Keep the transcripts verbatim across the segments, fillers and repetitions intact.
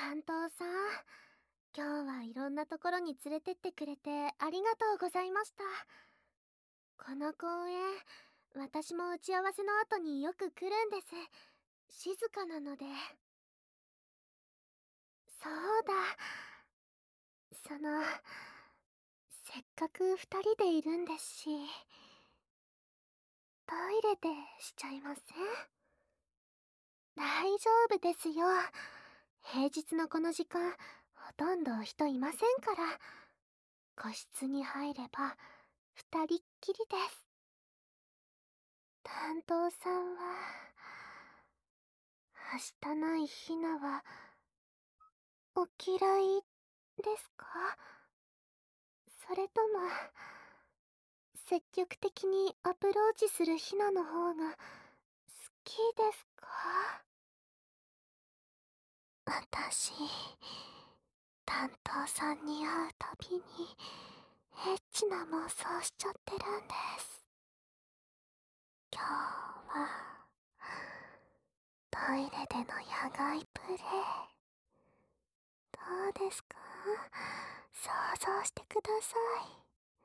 担当さん、今日はいろんなところに連れてってくれてありがとうございました。この公園、私も打ち合わせの後によく来るんです。静かなので。そうだ。その、せっかく二人でいるんですし、トイレでしちゃいません？大丈夫ですよ。平日のこの時間、ほとんど人いませんから。個室に入れば、二人っきりです。担当さんは、はしたないひなは、お嫌いですか？それとも、積極的にアプローチするひなの方が、好きですか？私、担当さんに会うたびに、エッチな妄想しちゃってるんです。今日は、トイレでの野外プレイ、どうですか？想像してください。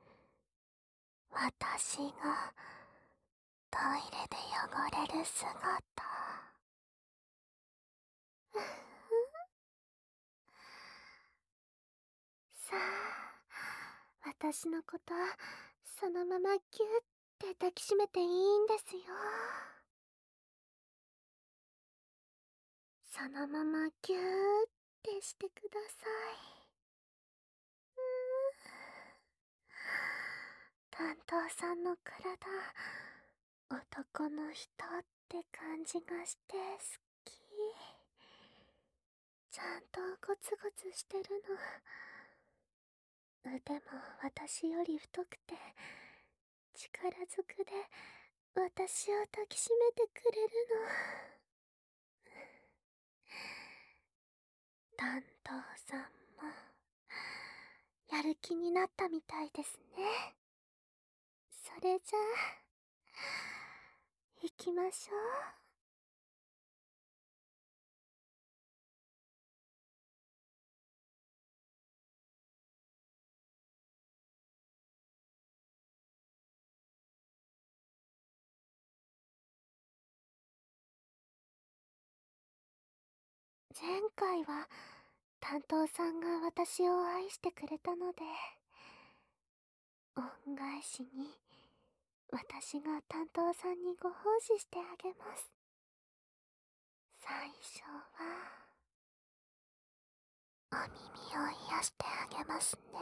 私が、トイレで汚れる姿。うふさあ、私のこと、そのままギュッて抱きしめていいんですよ。そのままギューってしてください。担当さんの体、男の人って感じがして好き。ちゃんとゴツゴツしてるの。腕も私より太くて、力ずくで私を抱きしめてくれるの。担当さんも、やる気になったみたいですね。それじゃあ、行きましょう。前回は担当さんが私を愛してくれたので、恩返しに私が担当さんにご奉仕してあげます。最初はお耳を癒してあげますね。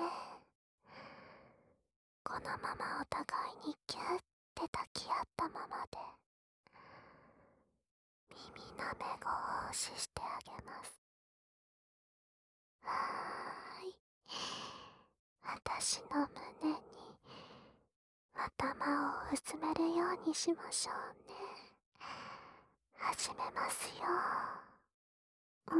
このままお互いにギュッて抱き合ったままで、耳なめご奉仕してあげます。はーい。私の胸に頭をうずめるようにしましょうね。始めますよ。うん。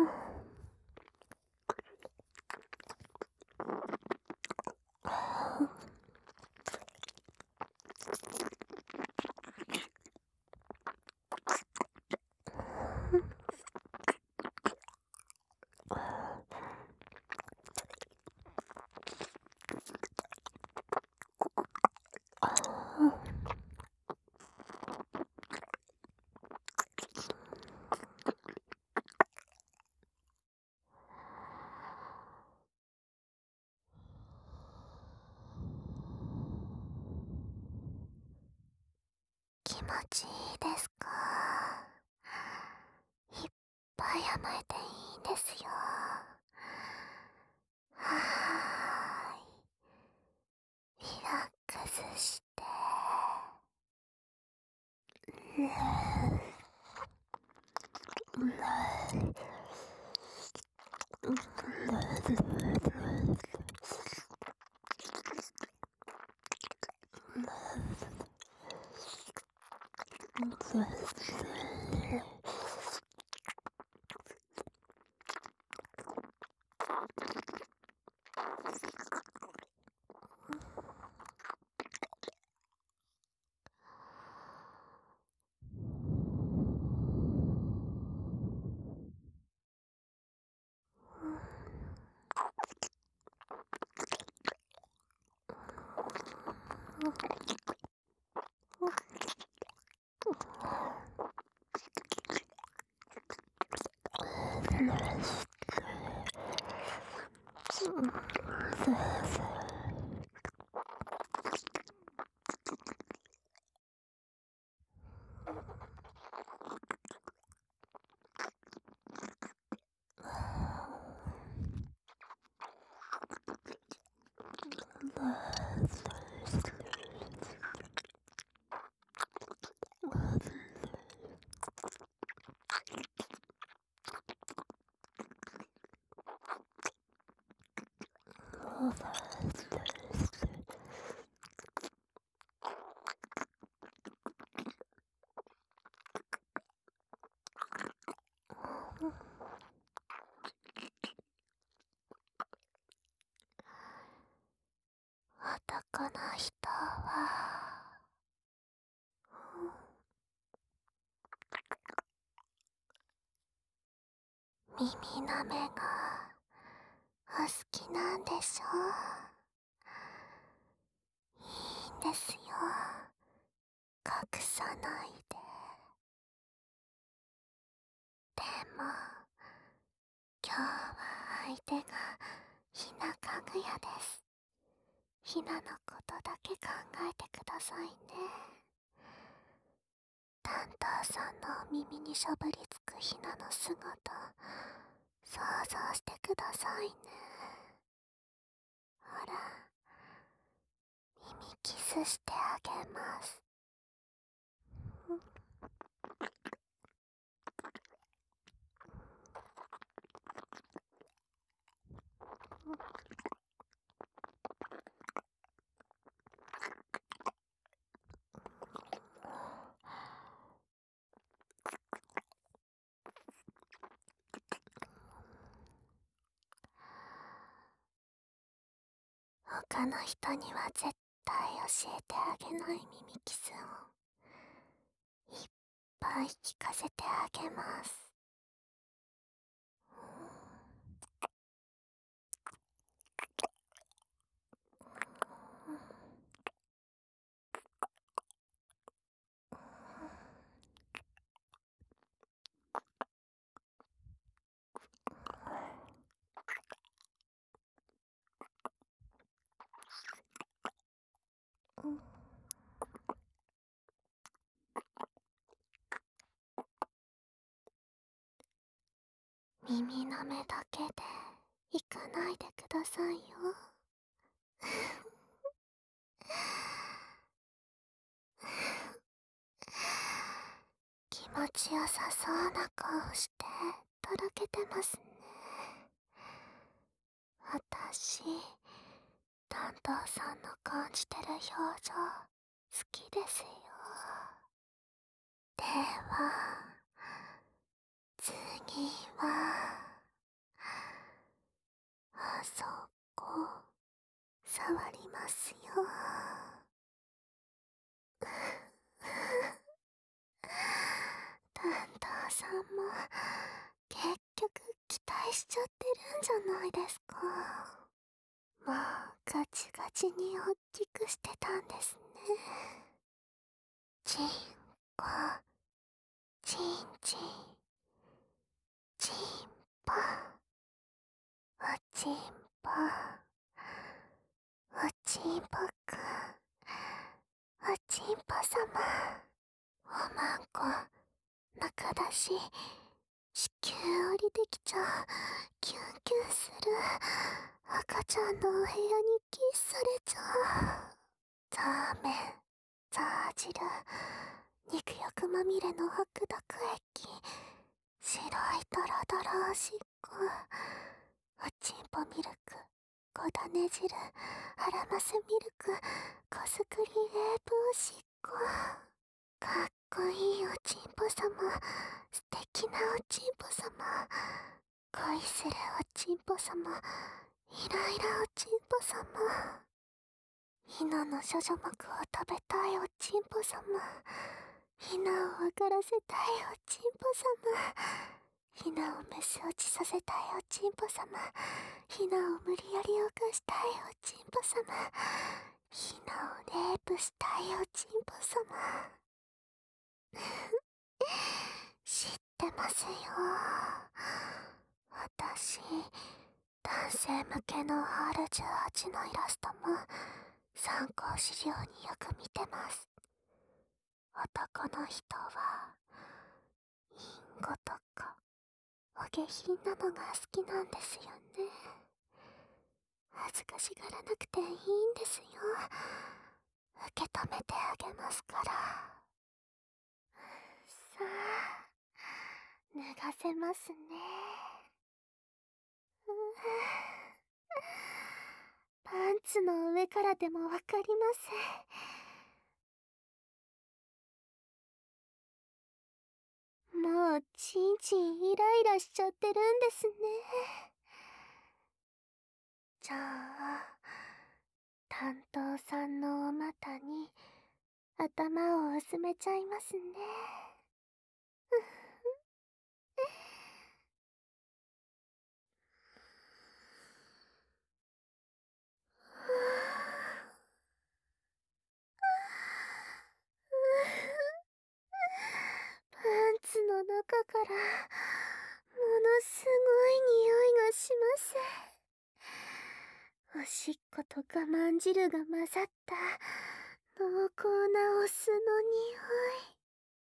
気持ちいいですか？いっぱい甘えていいんですよ。はーい。リラックスして。 男の人は耳なめがお好きなんでしょう。いいんですよ、隠さないで。でも今日は相手がひなかぐやです。ひなのことだけ考えてくださいね。担当さんのお耳にしゃぶりつくひなの姿、想像してくださいね。ほら、耳キスしてあげます。他の人には絶対教えてあげない耳キスをいっぱい聞かせてあげます。耳の目だけで行かないでくださいよ。気持ちよさそうな顔してとろけてますね。私、担当さんの感じてる表情好きですよ。では次はあそこ触りますよ。担当さんも結局期待しちゃってるんじゃないですか。もうガチガチにおっきくしてたんですね。チンコチンチンチンポおちんぽおちんぽくんおちんぽさま、おまんこ中だし、子宮降りてきちゃう、キュンキュンする、赤ちゃんのお部屋にキスされちゃう。ザーメン、ザー汁、肉欲まみれの白濁液、白いドロドロおしっこ、おちんぽミルク、小種汁、ハラマスミルク、コスクリレープおしっこ。かっこいいおちんぽさま、素敵なおちんぽさま、恋するおちんぽさま、イライラおちんぽさま、ひなの処女膜を食べたいおちんぽさま、ひなを分からせたいおちんぽさま、ひなをメス落ちさせたいおちんぽさま、ひなを無理やり犯したいおちんぽさま、ひなをレイプしたいおちんぽさま。知ってますよ。 私、男性向けの アールじゅうはち のイラストも参考資料によく見てます。男の人は、インゴとか、お下品なのが好きなんですよね。恥ずかしがらなくていいんですよ。受け止めてあげますから。さあ、脱がせますね。うパンツの上からでもわかります。もうちんちんイライラしちゃってるんですね。じゃあ、担当さんのお股に頭を薄めちゃいますね。パンツの中からものすごい匂いがします。おしっこと我慢汁が混ざった濃厚なお酢の匂い。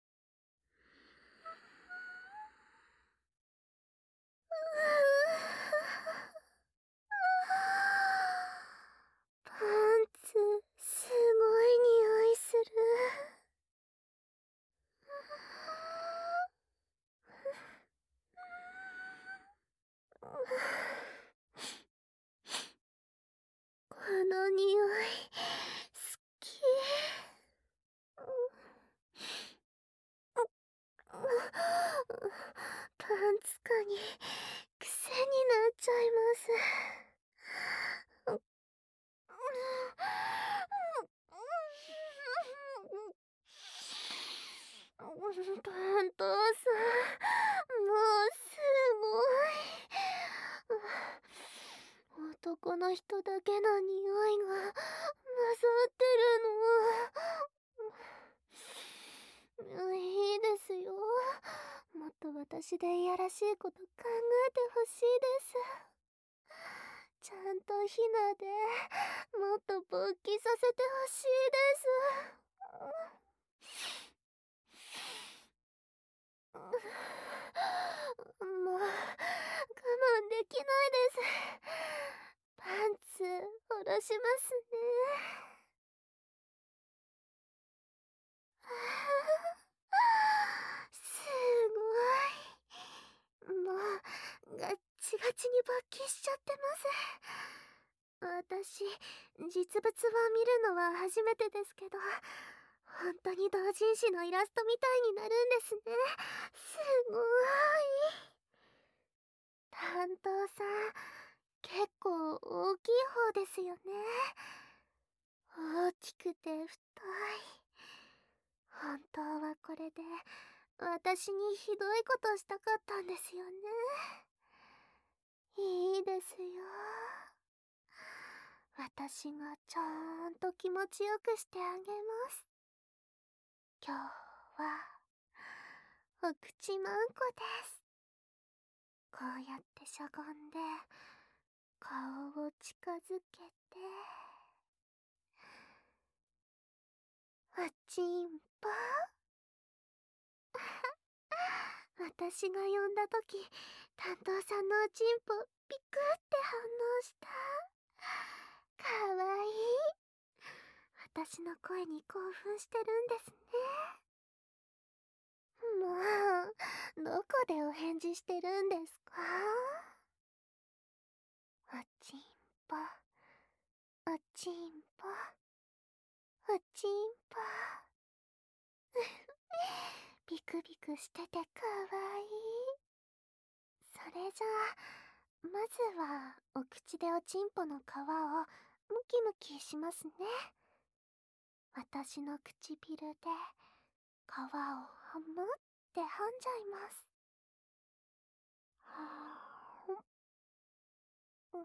パンツすごい匂いする。この匂い好き。パンツかに癖になっちゃいます。担当さん、もうすごい。男の人だけの匂いが混ざってるの。いいですよ。もっと私でいやらしいこと考えてほしいです。ちゃんとヒナでもっと勃起させてほしいです。もう我慢できないです。パンツ下ろしますね。すごい。もうガッチガチに勃起しちゃってます。私実物は見るのは初めてですけど、本当に同人誌のイラストみたいになるんですね。すごい。担当さん、結構大きい方ですよね。大きくて太い。本当はこれで私にひどいことしたかったんですよね。いいですよ。私がちゃんと気持ちよくしてあげます。今日はお口まんこです。こうやってしゃがんで顔を近づけて、おちんぽ。私が呼んだ時、担当さんのおちんぽピクって反応した。かわいい。私の声に興奮してるんですね。もうどこでお返事してるんですか？おちんぽ、おちんぽ、おちんぽ。ビクビクしててかわいい。それじゃあ、まずはお口でおちんぽの皮をムキムキしますね。私の唇で皮をハムってはんじゃいます。はぁうん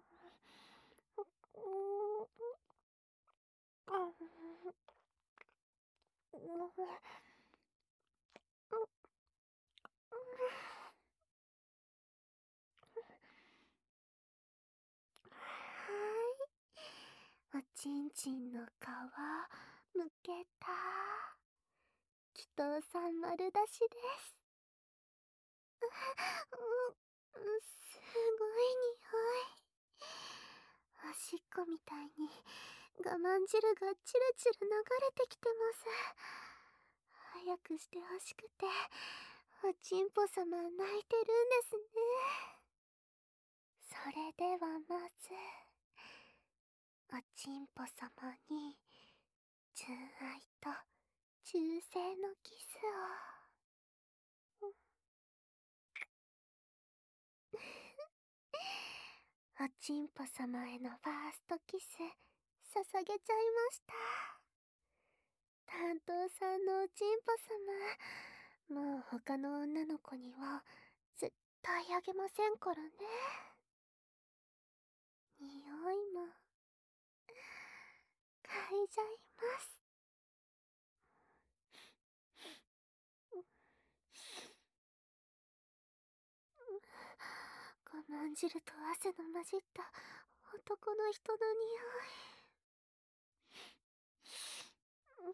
おちんちんの皮むけた。祈祷さん丸出しです。う、う、すごい匂い。おしっこみたいに我慢汁がチルチル流れてきてます。早くしてほしくておちんぽさま泣いてるんですね。それではまずおちんぽさまに純愛と忠誠のキスを。おちんぽさまへのファーストキス捧げちゃいました。担当さんのおちんぽさま、もう他の女の子には絶対あげませんからね。匂いも嗅いじゃいます。我慢汁と汗の混じった男の人の匂い。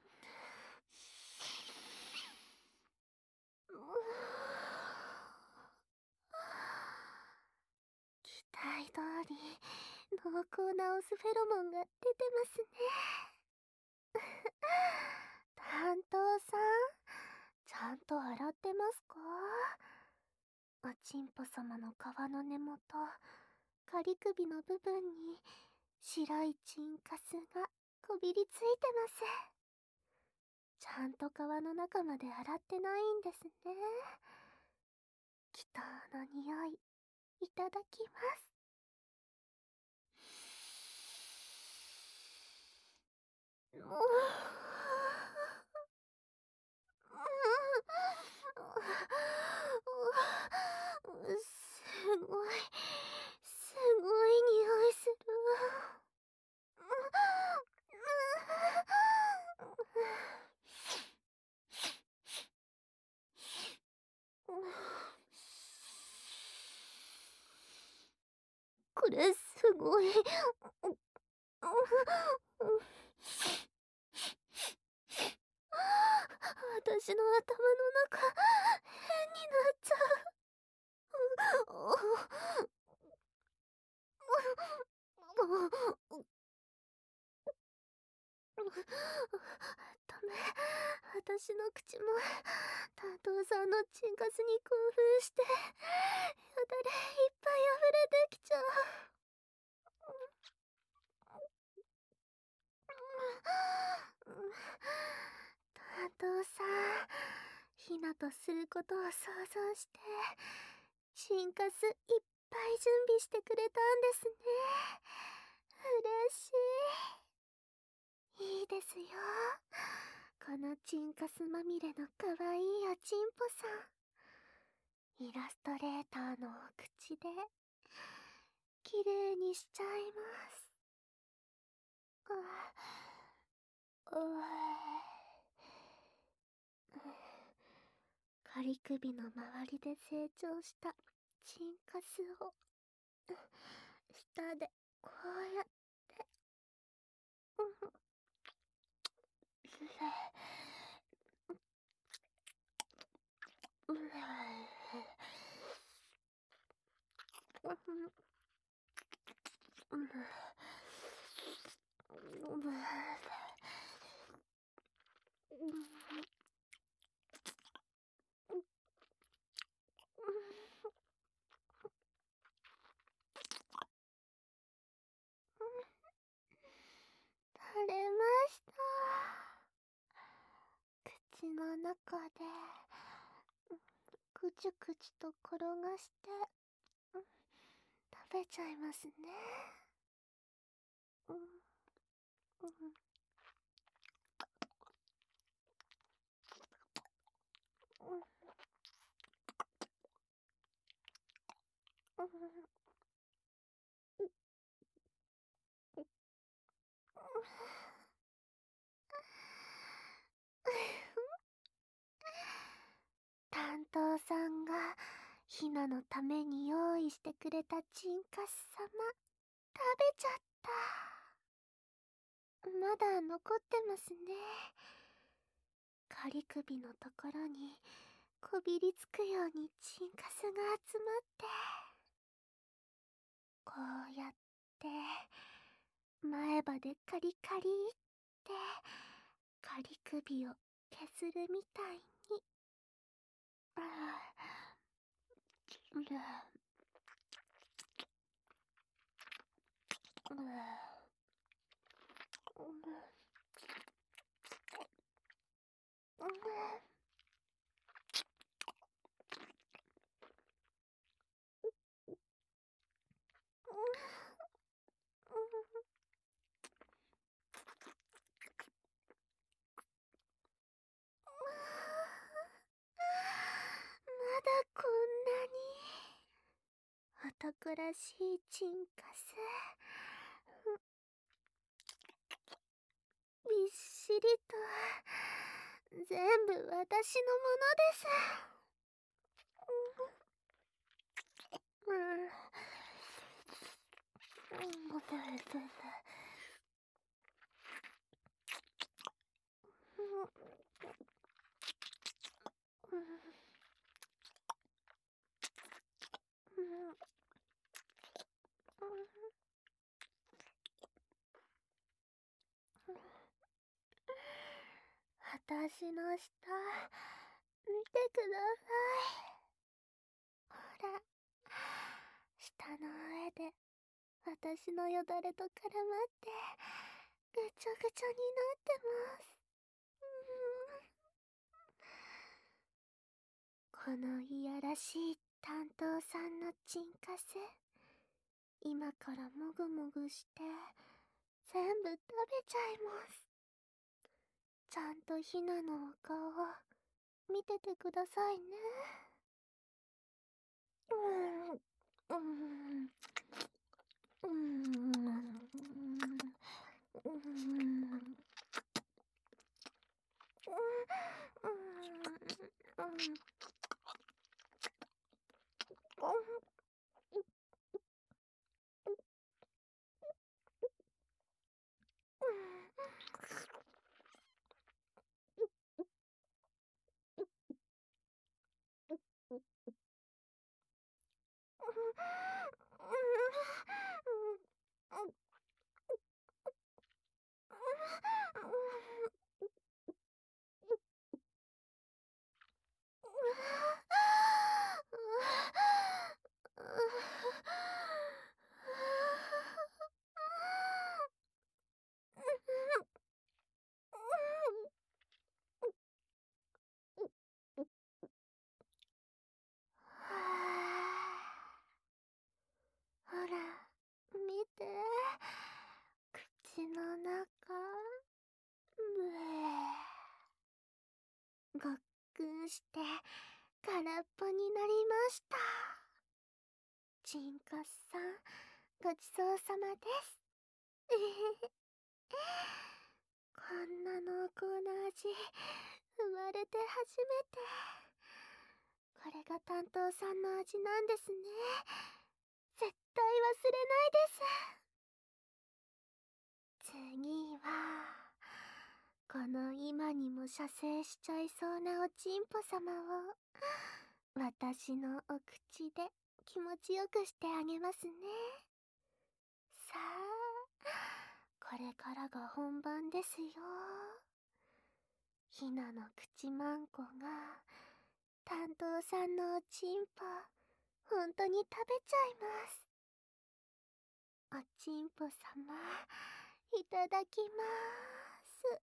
期待通り濃厚なオスフェロモンが出てますね。担当さん、ちゃんと洗ってますか？おちんぽさまの皮の根元、仮首の部分に白いチンカスがこびりついてます。ちゃんと皮の中まで洗ってないんですね。祈祷の匂い、いただきます。うすごい、すごい匂いする。これすごい。私の頭の中変になっちゃう。ダメ、私の口も担当さんのチンカスに興奮してよだれいっぱい溢れてきちゃう。担当さん、ひなとすることを想像してチンカスいっぱい準備してくれたんですね。嬉しい。いいですよ、このチンカスまみれのかわいいおちんぽさん、イラストレーターのお口できれいにしちゃいます。うう仮首の周りで成長したチンカスを舌でこうやってうう垂れました。口の中でくちゅくちゅと転がして食べちゃいますね。うんうん担当さんがひなのために用意してくれたチンカス様食べちゃった。 まだ残ってますね。仮首のところにこびりつくようにチンカスが集まって、こうやって前歯でカリカリって仮首を削るみたいに。あーうるうるうるまだこんなに男らしいチンカス、びっしりと全部私のものです。うん、うん、私の舌見てください。ほら、舌の上で私のよだれと絡まってぐちょぐちょになってます。このいやらしい担当さんのチンカス、今からもぐもぐして全部食べちゃいます。ちゃんとひなのお顔見ててくださいね。うんうんうんうんほら、見て。口の中。むえ。ごっくんして空っぽになりました。チンカスさん、ごちそうさまです。えへへ。こんな濃厚な味、生まれて初めて。これが担当さんの味なんですね。絶対忘れないです。次は、この今にも射精しちゃいそうなおちんぽ様を、私のお口で気持ちよくしてあげますね。さあ、これからが本番ですよ。ひなの口まんこが担当さんのおちんぽほんとに食べちゃいます。おちんぽさま、いただきまーす。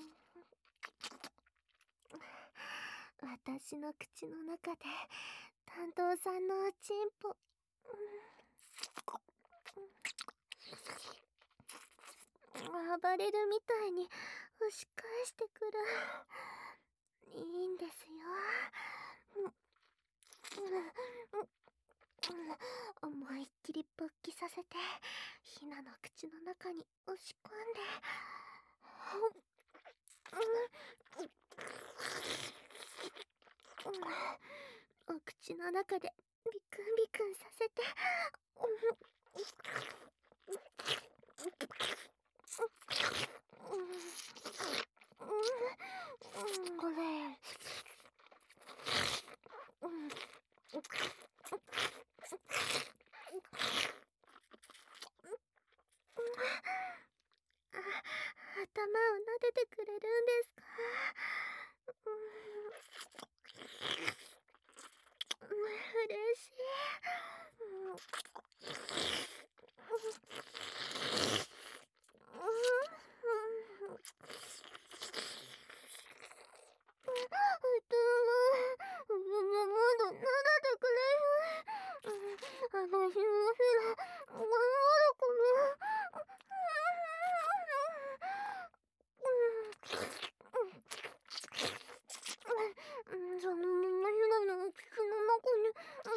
私の口の中で担当さんのおちんぽ、暴れるみたいに押し返してくる。いいんですよ。思いっきり勃起させてひなの口の中に押し込んで、お口の中でビクンビクンさせて、これ頭を撫でてくれるんですか？嬉しい。まだ撫でてくれる？私のフィラ、まだかな？そのままひなの口の中に、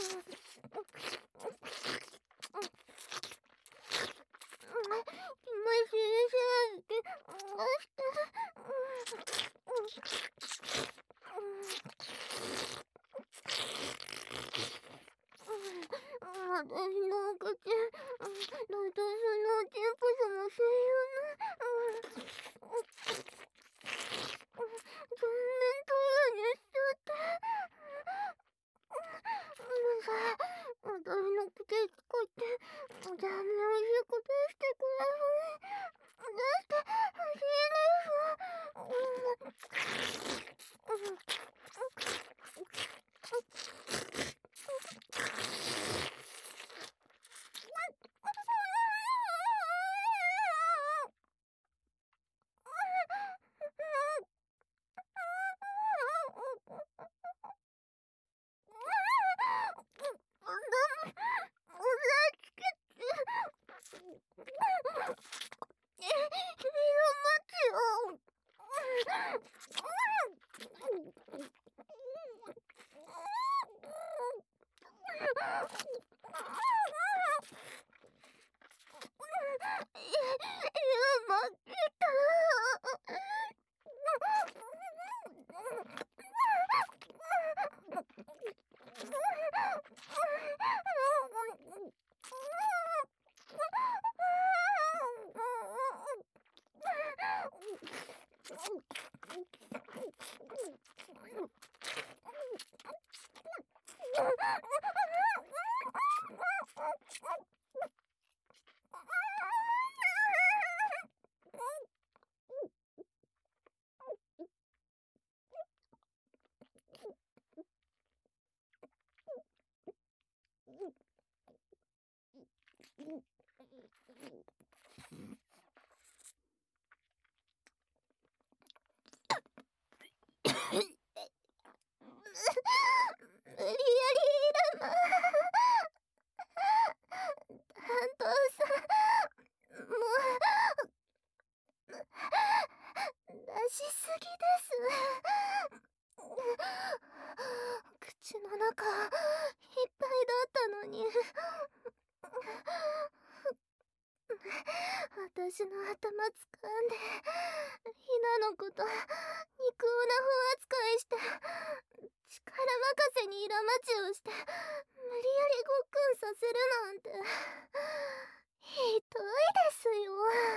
気持ちいいしってして私のお口、私のおちんぽさも専用の、全面トイレにしちゃって。もうさ、私の口使って全然おいしいことしてくれる？してほしいです。無理やりいら担当さん、もう出しすぎです。口の中いっぱいだったのに。私の頭掴んでひなのこと肉オナ風扱いして、力任せにイラ待ちをして無理やりごっくんさせるなんてひどいですよ。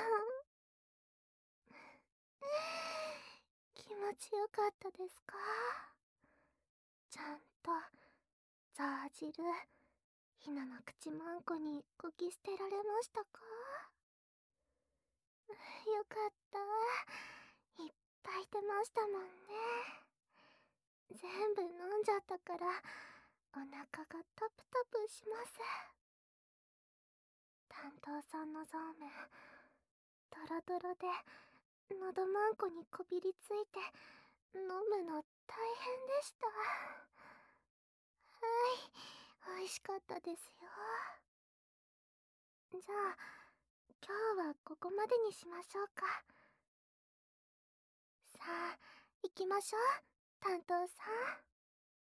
気持ちよかったですか？ちゃんとザー汁ひなの口まんこにこき捨てられましたか？よかった。いっぱい出ましたもんね。全部飲んじゃったからお腹がタプタプします。担当さんのそうめんドロドロで喉まんこにこびりついて飲むの大変でした。 はい、美味しかったですよ。じゃあ、今日はここまでにしましょうか。さあ、行きましょう、担当さん。